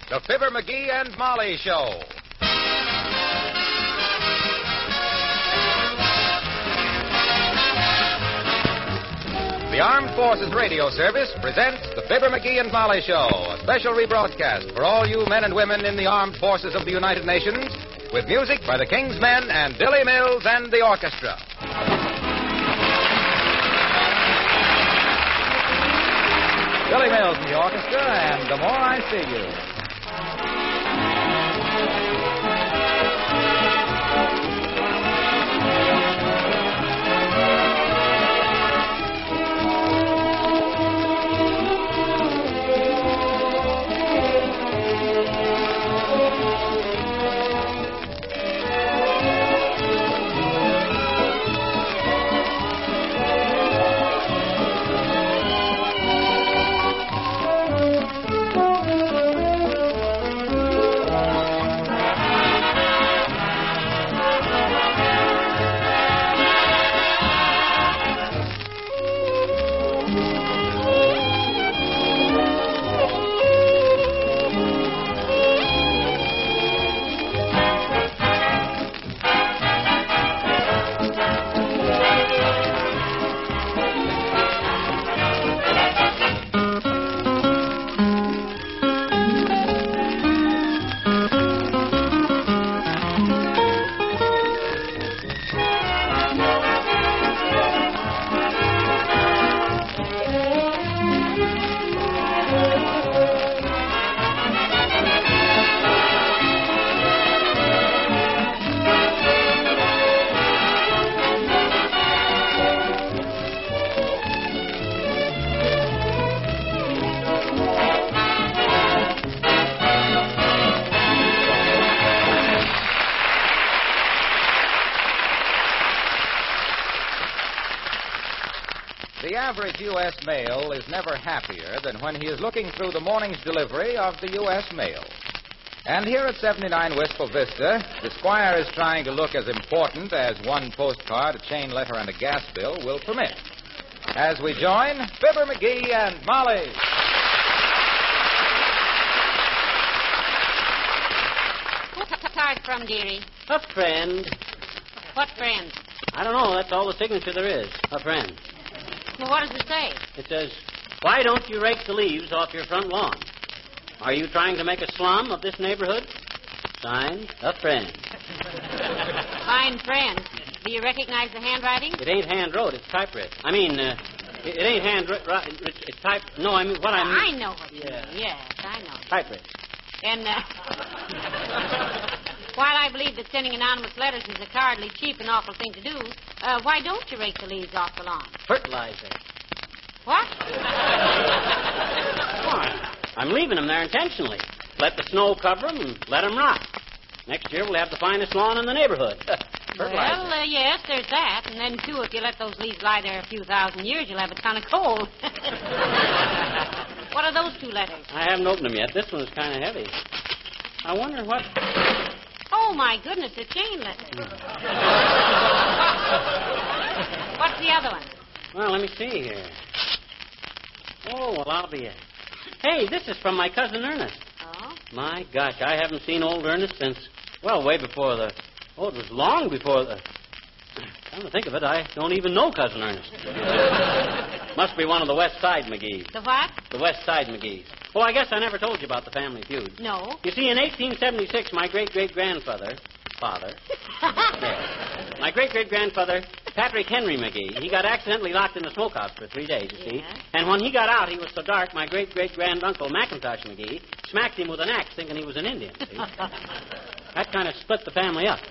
The Fibber, McGee, and Molly Show. The Armed Forces Radio Service presents the Fibber, McGee, and Molly Show, a special rebroadcast for all you men and women in the Armed Forces of the United Nations, with music by the King's Men and Billy Mills and the orchestra. Billy Mills and the orchestra, and The More I See You. The average U.S. male is never happier than when he is looking through the morning's delivery of the U.S. mail. And here at 79 Wistful Vista, the Squire is trying to look as important as one postcard, a chain letter, and a gas bill will permit. As we join Fibber, McGee, and Molly. What's the card from, dearie? A friend. What friend? I don't know. That's all the signature there is. A friend. Well, what does it say? It says, "Why don't you rake the leaves off your front lawn? Are you trying to make a slum of this neighborhood?" Signed, a friend. Fine friend. Do you recognize the handwriting? It ain't hand-wrote. It's typewritten. I mean, it ain't hand-written. It's type... No, I mean, what I mean... I know what you Yeah. mean. Yes, I know. Typewritten. And, while I believe that sending anonymous letters is a cowardly, cheap, and awful thing to do, why don't you rake the leaves off the lawn? Fertilizer. What? Why? I'm leaving them there intentionally. Let the snow cover them and let them rot. Next year we'll have the finest lawn in the neighborhood. Fertilizer. Well, yes, there's that. And then, too, if you let those leaves lie there a few thousand years, you'll have a ton of coal. What are those two letters? I haven't opened them yet. This one is kind of heavy. I wonder what... Oh, my goodness, a chain letter. What's the other one? Well, let me see here. Oh, well, I'll be... Hey, this is from my cousin Ernest. Oh? My gosh, I haven't seen old Ernest since, well, way before the... Oh, it was long before the... Come to think of it, I don't even know Cousin Ernest. Must be one of the West Side McGees. The what? The West Side McGees. Oh, I guess I never told you about the family feud. No. You see, in 1876, my great-great-grandfather... My great-great-grandfather, Patrick Henry McGee, he got accidentally locked in the smokehouse for 3 days, you see. Yeah. And when he got out, he was so dark, my great-great-granduncle, McIntosh McGee, smacked him with an axe thinking he was an Indian, see? That kind of split the family up.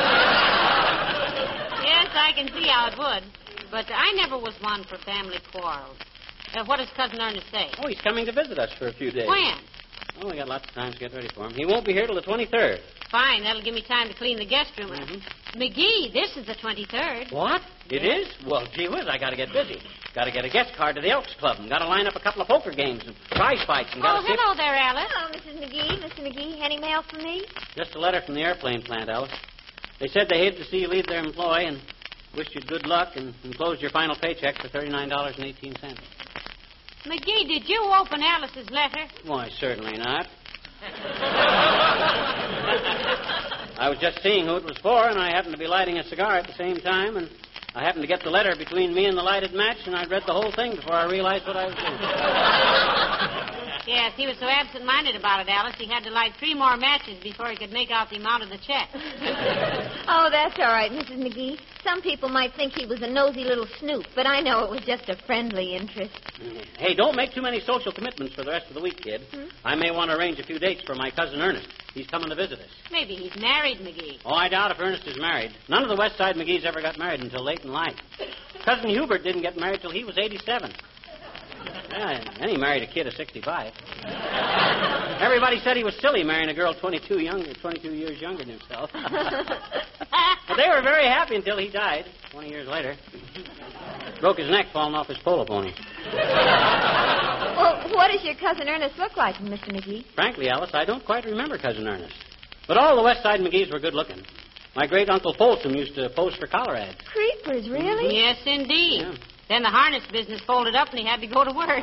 Yes, I can see how it would. But I never was one for family quarrels. What does Cousin Ernest say? Oh, he's coming to visit us for a few days. When? Oh, we got lots of time to get ready for him. He won't be here till the 23rd. Fine, that'll give me time to clean the guest room. McGee, this is the 23rd. What? It is? Well, gee whiz, I got to get busy. Got to get a guest card to the Elks Club and got to line up a couple of poker games and prize fights and got Oh, hello there, Alice. Hello, Mrs. McGee. Mr. McGee, any mail for me? Just a letter from the airplane plant, Alice. They said they hated to see you leave their employ and wished you good luck and enclosed your final paycheck for $39.18. McGee, did you open Alice's letter? Why, certainly not. I was just seeing who it was for, and I happened to be lighting a cigar at the same time, and I happened to get the letter between me and the lighted match, and I read the whole thing before I realized what I was doing. Yes, he was so absent-minded about it, Alice, he had to light 3 more matches before he could make out the amount of the check. Oh, that's all right, Mrs. McGee. Some people might think he was a nosy little snoop, but I know it was just a friendly interest. Hey, don't make too many social commitments for the rest of the week, kid. I may want to arrange a few dates for my cousin Ernest. He's coming to visit us. Maybe he's married, McGee. Oh, I doubt if Ernest is married. None of the West Side McGees ever got married until late in life. Cousin Hubert didn't get married till he was 87. Yeah, and he married a kid of 65. Everybody said he was silly marrying a girl 22 years younger than himself. But they were very happy until he died 20 years later. Broke his neck falling off his polo pony. Well, what does your cousin Ernest look like, Mr. McGee? Frankly, Alice, I don't quite remember Cousin Ernest. But all the West Side McGees were good looking. My great-uncle Folsom used to pose for collar ads. Creepers, really? Yes, indeed. Yeah. Then the harness business folded up and he had to go to work.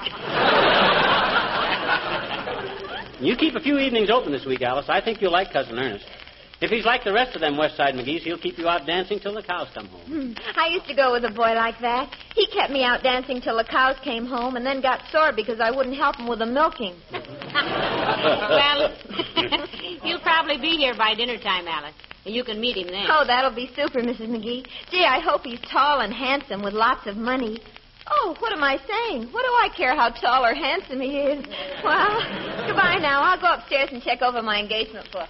You keep a few evenings open this week, Alice. I think you'll like Cousin Ernest. If he's like the rest of them West Side McGees, he'll keep you out dancing till the cows come home. I used to go with a boy like that. He kept me out dancing till the cows came home and then got sore because I wouldn't help him with the milking. Well, he'll probably be here by dinner time, Alice. You can meet him then. Oh, that'll be super, Mrs. McGee. Gee, I hope he's tall and handsome with lots of money. Oh, what am I saying? What do I care how tall or handsome he is? Well, goodbye now. I'll go upstairs and check over my engagement book.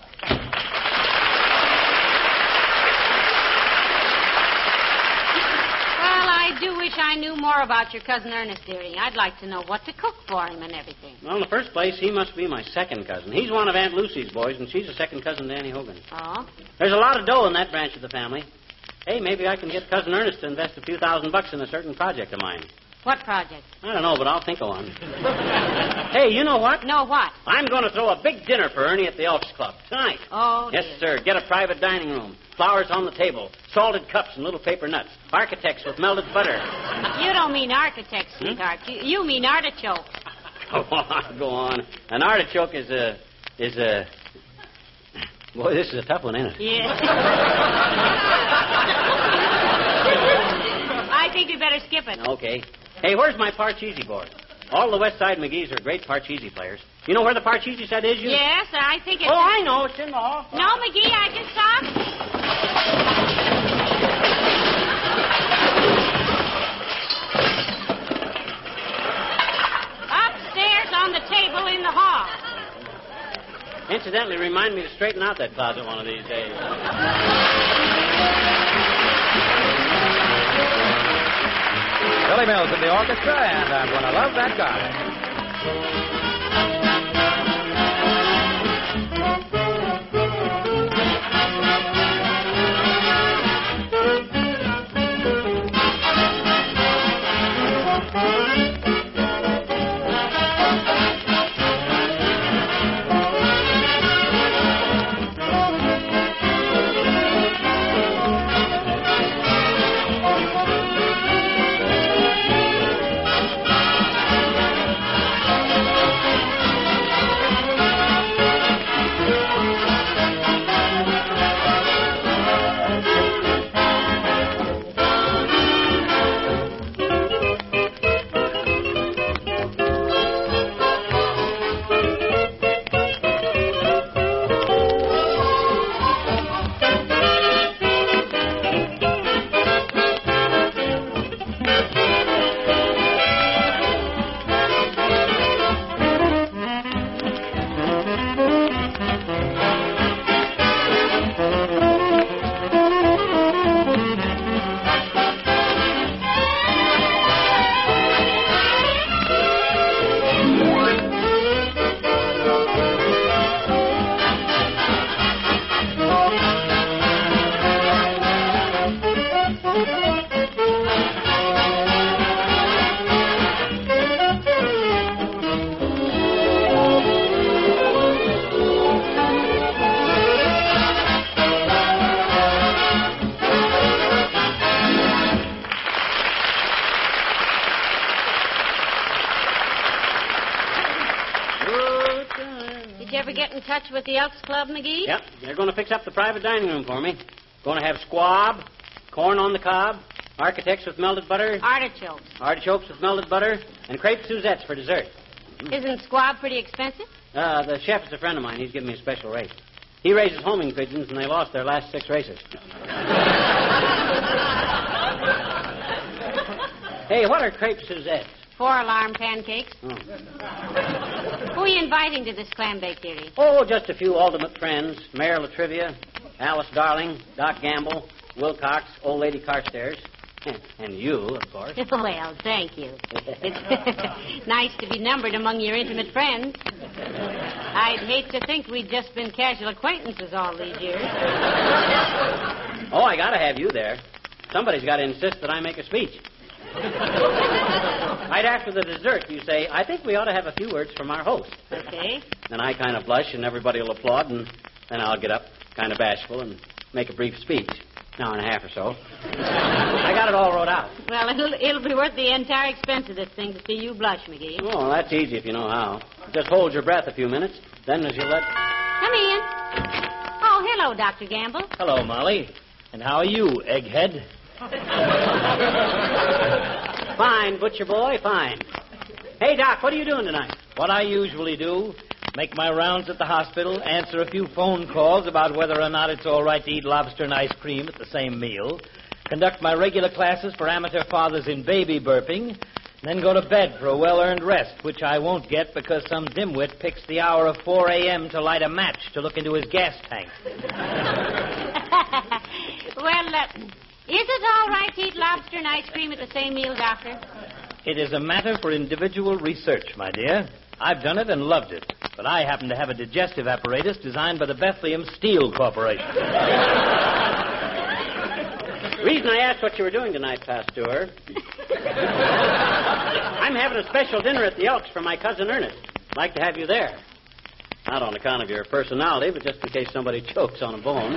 Well, I do wish I knew more about your cousin Ernest, dearie. I'd like to know what to cook for him and everything. Well, in the first place, he must be my second cousin. He's one of Aunt Lucy's boys, and she's a second cousin to Annie Hogan. Oh? There's a lot of dough in that branch of the family. Hey, maybe I can get Cousin Ernest to invest a few $1,000 in a certain project of mine. What project? I don't know, but I'll think of one. Hey, you know what? No, what? I'm going to throw a big dinner for Ernie at the Elks Club tonight. Oh, Yes, dear. sir. Get a private dining room. Flowers on the table. Salted cups and little paper nuts. Architects with melted butter. You don't mean architect, sweetheart. You mean artichoke. Go on. An artichoke is a... Boy, this is a tough one, ain't it? Yeah. I think we better skip it. Okay. Hey, where's my Parcheesi board? All the West Side McGees are great Parcheesi players. You know where the Parcheesi set is, you? Yes, I think it's... Oh, I know. It's in the hall. No, McGee, I just saw... Upstairs on the table in the hall. Incidentally, remind me to straighten out that closet one of these days. Billy Mills in the orchestra, and I'm going to love that guy. you ever get in touch with the Elks Club, McGee? Yep, they're going to fix up the private dining room for me. Going to have squab, corn on the cob, architects with melted butter, Artichokes with melted butter, and crepe Suzettes for dessert. Isn't squab pretty expensive? The chef is a friend of mine. He's giving me a special rate. He raises homing pigeons, and they lost their last 6 races. Hey, what are crepe Suzettes? 4-alarm pancakes. Oh. Who are you inviting to this clam bake theory? Oh, just a few ultimate friends. Mayor Latrivia, Alice Darling, Doc Gamble, Wilcox, Old Lady Carstairs. And you, of course. Well, thank you. It's nice to be numbered among your intimate friends. I'd hate to think we'd just been casual acquaintances all these years. Oh, I gotta have you there. Somebody's got to insist that I make a speech. Right after the dessert, you say, I think we ought to have a few words from our host. Okay. Then I kind of blush, and everybody will applaud, and then I'll get up, kind of bashful, and make a brief speech. An hour and a half or so. I got it all wrote out. Well, it'll be worth the entire expense of this thing to see you blush, McGee. Oh, that's easy if you know how. Just hold your breath a few minutes, then as you let... Come in. Oh, hello, Dr. Gamble. Hello, Molly. And how are you, egghead? Fine, butcher boy, fine. Hey, Doc, what are you doing tonight? What I usually do, make my rounds at the hospital, answer a few phone calls about whether or not it's all right to eat lobster and ice cream at the same meal, conduct my regular classes for amateur fathers in baby burping, then go to bed for a well-earned rest, which I won't get because some dimwit picks the hour of 4 a.m. to light a match to look into his gas tank. Well, is it all right to eat lobster and ice cream at the same meal, Doctor? It is a matter for individual research, my dear. I've done it and loved it, but I happen to have a digestive apparatus designed by the Bethlehem Steel Corporation. The reason I asked what you were doing tonight, Pasteur, I'm having a special dinner at the Elks for my cousin Ernest. I'd like to have you there. Not on account of your personality, but just in case somebody chokes on a bone.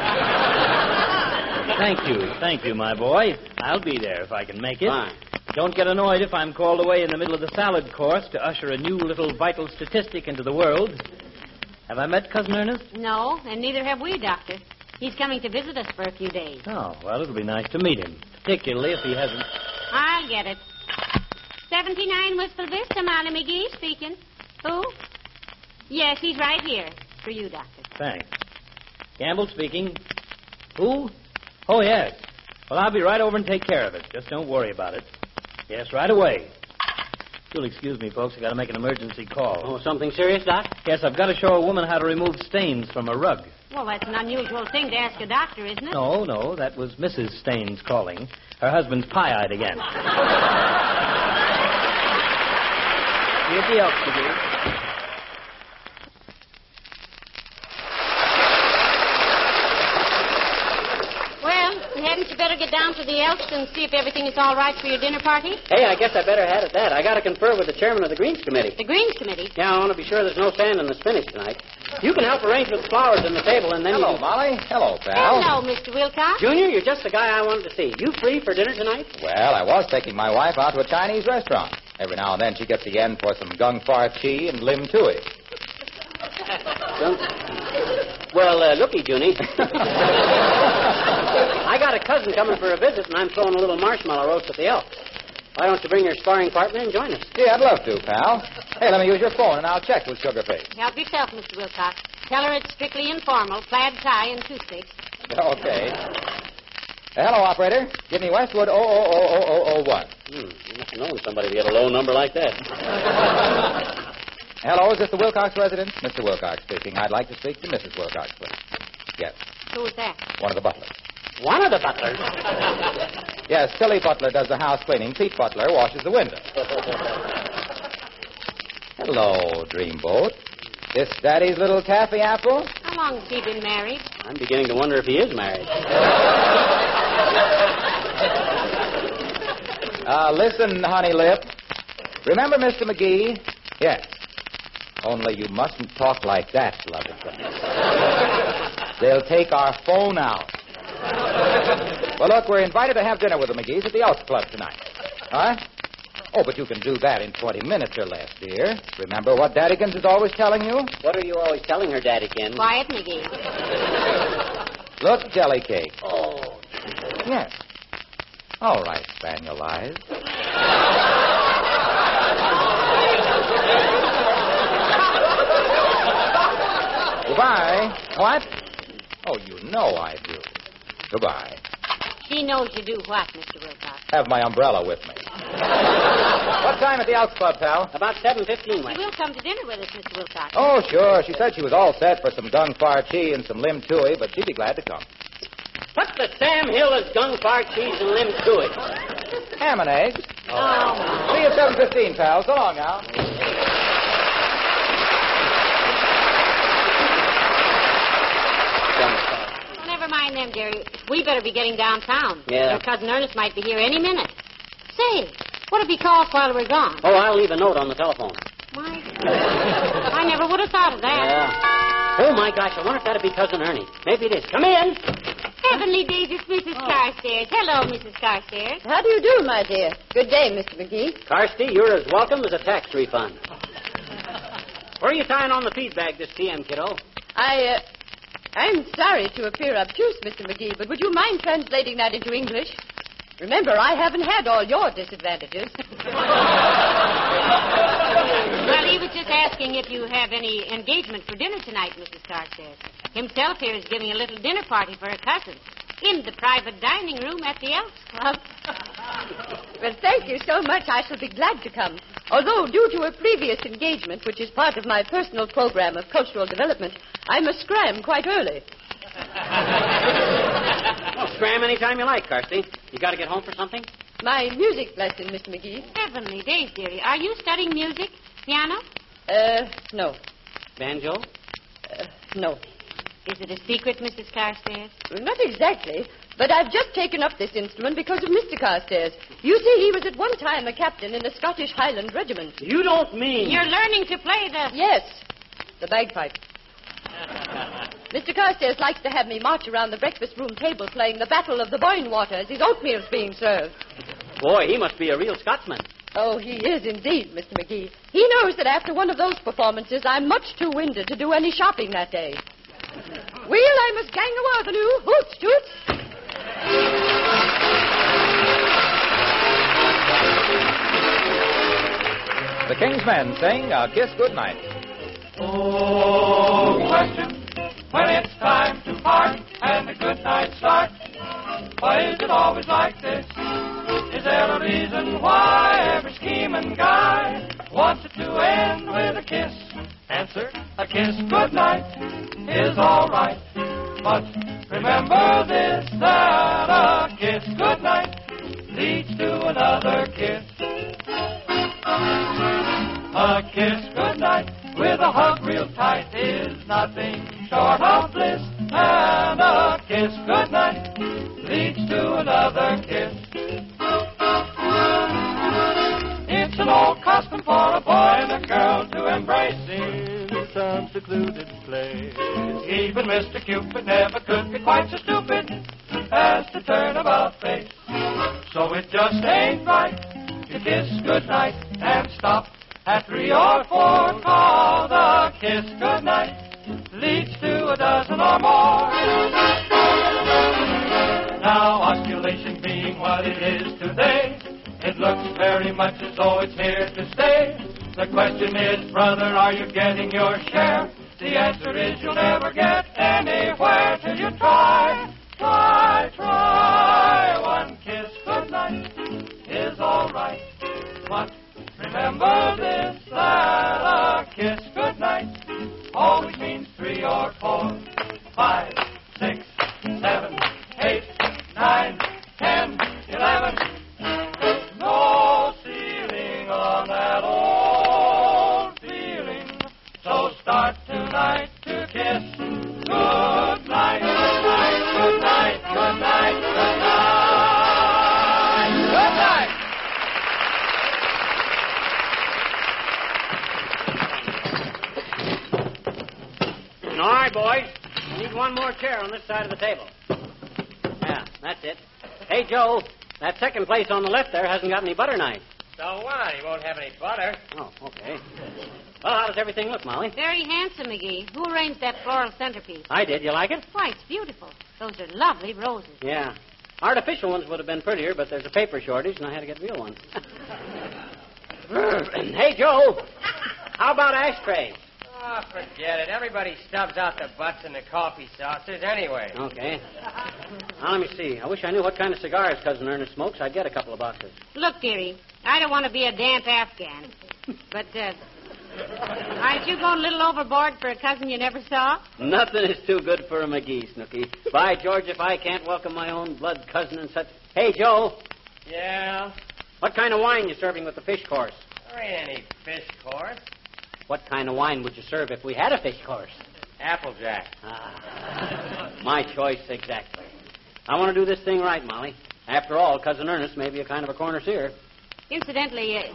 Thank you, my boy. I'll be there if I can make it. Fine. Don't get annoyed if I'm called away in the middle of the salad course to usher a new little vital statistic into the world. Have I met Cousin Ernest? No, and neither have we, Doctor. He's coming to visit us for a few days. Oh, well, it'll be nice to meet him, particularly if he hasn't... I'll get it. 79 Wistful Vista, Molly McGee speaking. Who? Yes, he's right here. For you, Doctor. Thanks. Gamble speaking. Who? Oh, yes. Well, I'll be right over and take care of it. Just don't worry about it. Yes, right away. You'll excuse me, folks. I got to make an emergency call. Oh, something serious, Doc? Yes, I've got to show a woman how to remove stains from a rug. Well, that's an unusual thing to ask a doctor, isn't it? No, that was Mrs. Staines calling. Her husband's pie-eyed again. Here's the Elks, McGee. Hadn't you better get down to the Elks and see if everything is all right for your dinner party? Hey, I guess I better head at that. I got to confer with the chairman of the Greens Committee. The Greens Committee? Yeah, I want to be sure there's no sand in the spinach tonight. You can help arrange with the flowers on the table, and then Hello, Molly. Hello, pal. Hello, Mr. Wilcox. Junior, you're just the guy I wanted to see. You free for dinner tonight? Well, I was taking my wife out to a Chinese restaurant. Every now and then she gets the end for some gung far chi and lim tui. Well, looky, Junie. I got a cousin coming for a visit, and I'm throwing a little marshmallow roast at the Elks. Why don't you bring your sparring partner and join us? Yeah, I'd love to, pal. Hey, let me use your phone, and I'll check with Sugarface. Help yourself, Mr. Wilcox. Tell her it's strictly informal, plaid tie and toothpicks. Okay. Hello, operator. Give me Westwood 00001. You must have known somebody to get a low number like that. Hello, is this the Wilcox residence? Mr. Wilcox speaking. I'd like to speak to Mrs. Wilcox, please. Yes, Who's that? one of the butlers. One of the butlers? Yes, Tilly Butler does the house cleaning. Pete Butler washes the window. Hello, Dreamboat. This Daddy's little taffy apple? How long has he been married? I'm beginning to wonder if he is married. Listen, honey lip. Remember Mr. McGee? Yes. Only you mustn't talk like that, beloved friends. They'll take our phone out. Well, look, we're invited to have dinner with the McGees at the Elks Club tonight. Huh? Oh, but you can do that in 20 minutes or less, dear. Remember what Daddykins is always telling you? What are you always telling her, Daddykins? Quiet, McGee. Look, jelly cake. Oh. Yes. All right, Spaniel Eyes. Goodbye. What? Oh, you know I do. Goodbye. She knows you do what, Mr. Wilcox? Have my umbrella with me. What time at the Elks Club, pal? About 7:15, She Wes. will come to dinner with us, Mr. Wilcox. Oh, sure. She said she was all set for some gung far chi and some lim tui, but she'd be glad to come. What the Sam Hill is gung far cheese and limb to it? Ham and eggs. Oh. See you at 7:15, pal. So long, Al. Never mind them, dearie. We better be getting downtown. Yeah. Your cousin Ernest might be here any minute. Say, what if he calls while we're gone? Oh, I'll leave a note on the telephone. My goodness. I never would have thought of that. Yeah. Oh, my gosh, I wonder if that'd be Cousin Ernie. Maybe it is. Come in. Heavenly days, it's Mrs. Carstairs. Hello, Mrs. Carstairs. How do you do, my dear? Good day, Mr. McGee. Carsty, you're as welcome as a tax refund. Where are you tying on the feed bag this PM, kiddo? I'm sorry to appear obtuse, Mr. McGee, but would you mind translating that into English? Remember, I haven't had all your disadvantages. Well, he was just asking if you have any engagement for dinner tonight, Mrs. Carstairs. Himself here is giving a little dinner party for a cousin in the private dining room at the Elks Club. Well, thank you so much. I shall be glad to come. Although, due to a previous engagement, which is part of my personal program of cultural development, I must scram quite early. Well, scram anytime you like, Carsty. You got to get home for something? My music lesson, Mr. McGee. Heavenly days, dearie. Are you studying music? Piano? No. Banjo? No. Is it a secret, Mrs. Carstairs? Not exactly, but I've just taken up this instrument because of Mr. Carstairs. You see, he was at one time a captain in the Scottish Highland Regiment. You don't mean... You're learning to play the... Yes, the bagpipe. Mr. Carstairs likes to have me march around the breakfast room table playing the Battle of the Boyne Water as his oatmeal's being served. Boy, he must be a real Scotsman. Oh, he is indeed, Mr. McGee. He knows that after one of those performances, I'm much too winded to do any shopping that day. Well, I must gang awa' Hoots, toots. The King's Men sing A Kiss Goodnight. Oh, question, when it's time to part and the good night starts, why is it always like this? Is there a reason why every scheming guy wants it to end with a kiss? Answer, a kiss goodnight is all right. But remember this, that a kiss goodnight leads to another kiss. A kiss goodnight with a hug real tight is nothing short of bliss. And a kiss goodnight leads to another kiss. It's an old custom for a boy and a girl to embrace in some secluded place. Even Mr. Cupid never could be quite so stupid as to turn about face. So it just ain't right to kiss goodnight and stop at 3 or 4, 'cause a kiss goodnight leads to a dozen or more. Now, osculation being what it is today, it looks very much as though it's here to stay. The question is, brother, are you getting your share? The answer is you'll never get anywhere till you try. Try, try. One kiss goodnight is all right. But remember this, that a kiss goodnight always means 3 or 4, 5, 6, 7, 8, 9, 10, 11. No ceiling on that old feeling. So start tonight to kiss. Good night, good night, good night, good night, good night. Good night. All right, boys. I need one more chair on this side of the table. Yeah, that's it. Hey, Joe, that second place on the left there hasn't got any butter knife. So what? He won't have any butter. Oh, okay. Well, how does everything look, Molly? Very handsome, McGee. Who arranged that floral centerpiece? I did. You like it? Why, it's beautiful. Those are lovely roses. Yeah. Artificial ones would have been prettier, but there's a paper shortage, and I had to get real ones. Hey, Joe. How about ashtrays? Oh, forget it. Everybody stubs out the butts in the coffee saucers anyway. Okay. Now, let me see. I wish I knew what kind of cigars Cousin Ernest smokes. I'd get a couple of boxes. Look, dearie, I don't want to be a damp Afghan, but aren't you going a little overboard for a cousin you never saw? Nothing is too good for a McGee, Snooky. By George, if I can't welcome my own blood cousin and such... Hey, Joe. Yeah? What kind of wine you serving with the fish course? There ain't any fish course. What kind of wine would you serve if we had a fish course? Applejack. Ah, my choice exactly. I want to do this thing right, Molly. After all, Cousin Ernest may be a kind of a connoisseur. Incidentally, isn't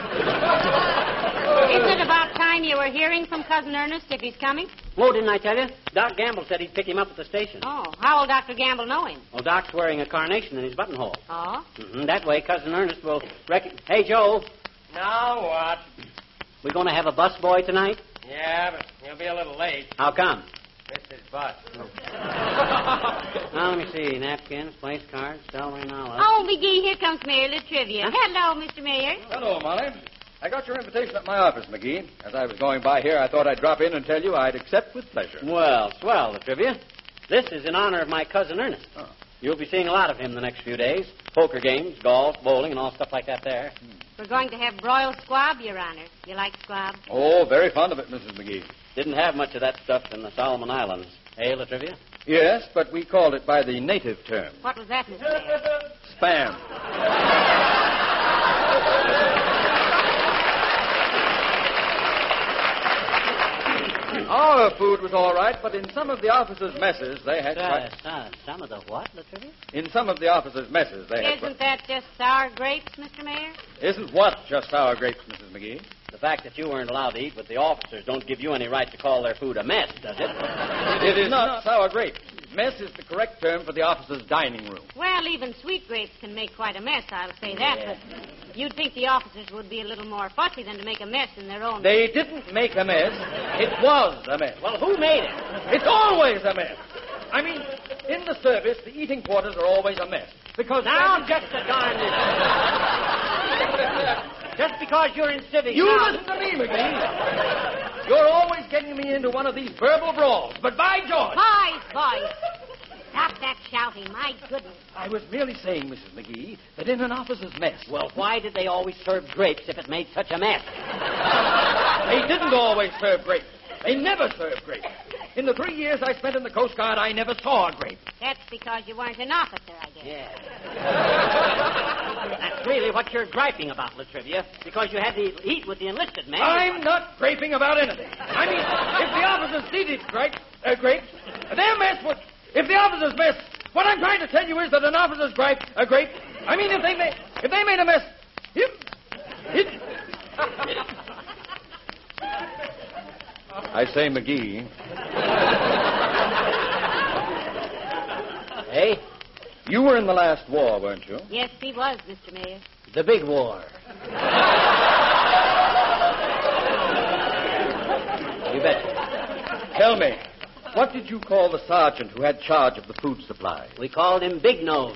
it about time you were hearing from Cousin Ernest if he's coming? Oh, didn't I tell you? Doc Gamble said he'd pick him up at the station. Oh, how will Dr. Gamble know him? Well, Doc's wearing a carnation in his buttonhole. Oh? Mm-hmm. That way, Cousin Ernest will Hey, Joe. Now what? We going to have a bus boy tonight? Yeah, but he'll be a little late. How come? Missed his bus. Now, let me see. Napkins, place cards, celery, and olives. Oh, McGee, here comes Mayor Latrivia. Hello, Mr. Mayor. Hello, Molly. I got your invitation at my office, McGee. As I was going by here, I thought I'd drop in and tell you I'd accept with pleasure. Well, swell, Latrivia. This is in honor of my cousin Ernest. Oh. You'll be seeing a lot of him the next few days. Poker games, golf, bowling, and all stuff like that there. We're going to have broiled squab, Your Honor. You like squab? Oh, very fond of it, Mrs. McGee. Didn't have much of that stuff in the Solomon Islands. Eh, Latrivia? Yes, but we called it by the native term. What was that, Mr. Mayor? Spam. Our food was all right, but in some of the officers' messes, they had Some of the what, Latrivia? In some of the officers' messes, they had... Isn't that just sour grapes, Mr. Mayor? Isn't what just sour grapes, Mrs. McGee? The fact that you weren't allowed to eat with the officers don't give you any right to call their food a mess, does it? It is not sour grapes. Mess is the correct term for the officers' dining room. Well, even sweet grapes can make quite a mess, I'll say that. Yeah. But you'd think the officers would be a little more fussy than to make a mess in their own... They didn't make a mess. It was a mess. Well, who made it? It's always a mess. I mean, in the service, the eating quarters are always a mess. Because... Now, just a darn minute. Just because you're in civics You now... listen to me, McGee. You're always getting me into one of these verbal brawls. But by George... Boys. Stop that shouting, my goodness. I was merely saying, Mrs. McGee, that in an officer's mess... Well, why did they always serve grapes if it made such a mess? They didn't always serve grapes. They never served grapes. In the 3 years I spent in the Coast Guard, I never saw a grape. That's because you weren't an officer, I guess. Yeah. That's really what you're griping about, Latrivia, because you had to eat with the enlisted men. I'm not griping about anything. I mean, if the officers needed grapes, their mess would... If the officers mess, what I'm trying to tell you is that an officer's grape, I mean, if they made a mess, I say, McGee. Hey? You were in the last war, weren't you? Yes, he was, Mr. Mayor. The big war. You bet. Tell me, what did you call the sergeant who had charge of the food supply? We called him Big Nose.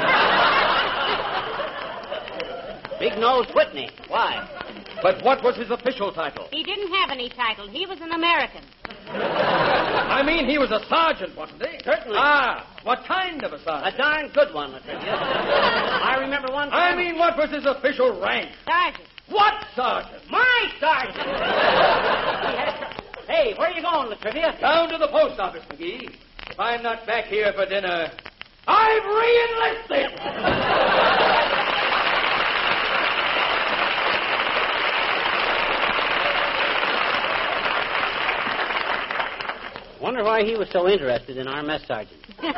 Big Nose Whitney. Why? But what was his official title? He didn't have any title. He was an American. I mean, he was a sergeant, wasn't he? Certainly. Ah, what kind of a sergeant? A darn good one, Latrivia. I remember one time... I mean, what was his official rank? Sergeant. What sergeant? My sergeant! Hey, where are you going, Latrivia? Down to the post office, McGee. If I'm not back here for dinner, I've re-enlisted! Wonder why he was so interested in our mess sergeant.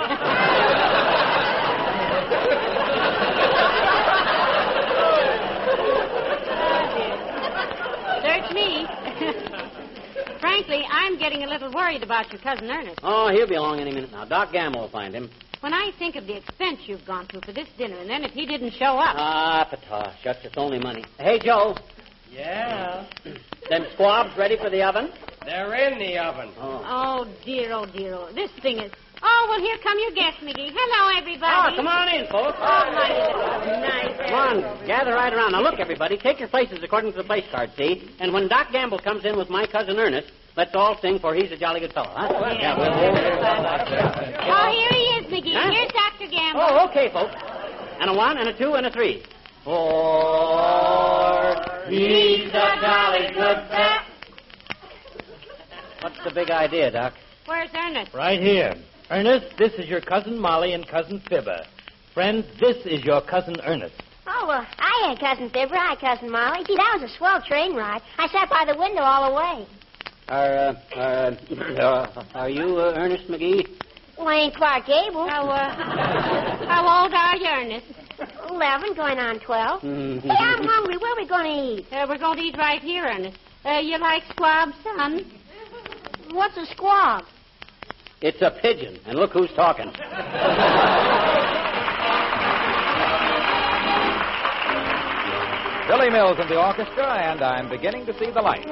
Search me. Frankly, I'm getting a little worried about your cousin Ernest. Oh, he'll be along any minute now. Doc Gamble will find him. When I think of the expense you've gone through for this dinner, and then if he didn't show up... Ah, patosh. Shucks, it's only money. Hey, Joe. Yeah? Them squabs ready for the oven? They're in the oven. Oh, dear, oh, dear, oh. This thing is... Oh, well, here come your guests, McGee. Hello, everybody. Oh, come on in, folks. Oh, my, that's nice. Come on, gather right around. Now, look, everybody, take your places according to the place card, see? And when Doc Gamble comes in with my cousin Ernest, let's all sing For He's a Jolly Good Fellow, huh? Yeah. Oh, here he is, McGee. Huh? Here's Dr. Gamble. Oh, okay, folks. And a 1, and a 2, and a 3. For He's a Jolly Good Fellow. What's the big idea, Doc? Where's Ernest? Right here. Ernest, this is your cousin Molly and cousin Fibber. Friends, this is your cousin Ernest. Oh, well, hi, Cousin Fibber. Hi, Cousin Molly. Gee, that was a swell train ride. I sat by the window all the way. Are you Ernest McGee? Well, I ain't Clark Gable. How old are you, Ernest? 11, going on 12. Hey, I'm hungry. Where are we going to eat? We're going to eat right here, Ernest. You like squab, son? What's a squab? It's a pigeon, and look who's talking. Billy Mills and the orchestra, and I'm beginning to see the light.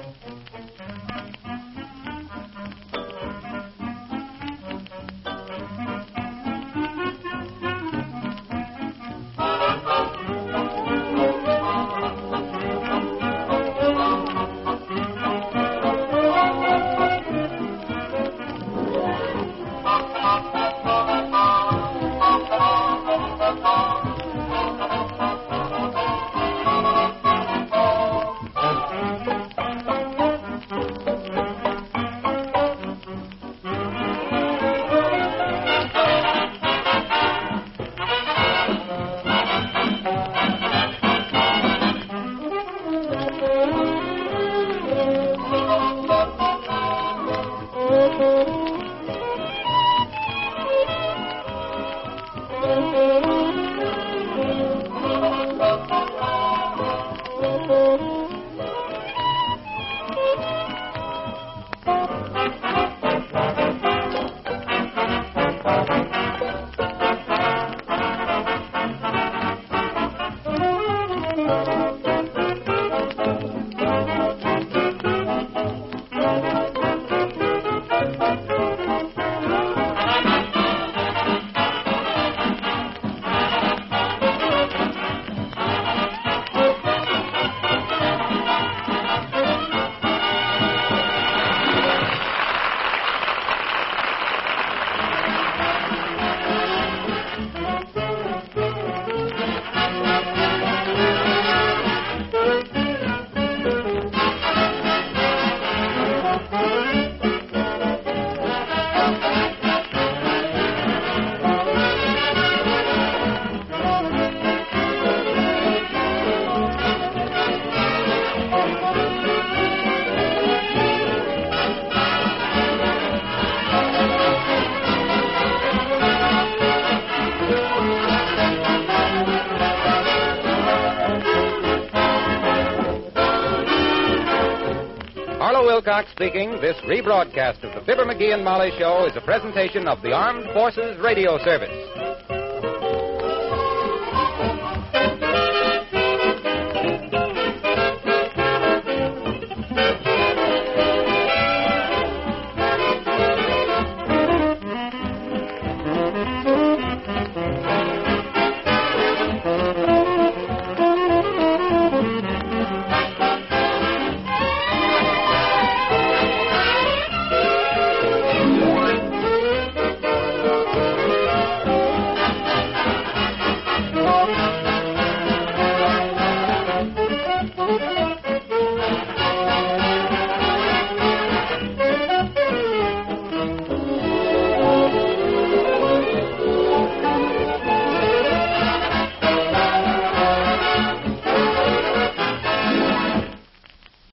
Wilcox speaking. This rebroadcast of the Fibber, McGee and Molly Show is a presentation of the Armed Forces Radio Service.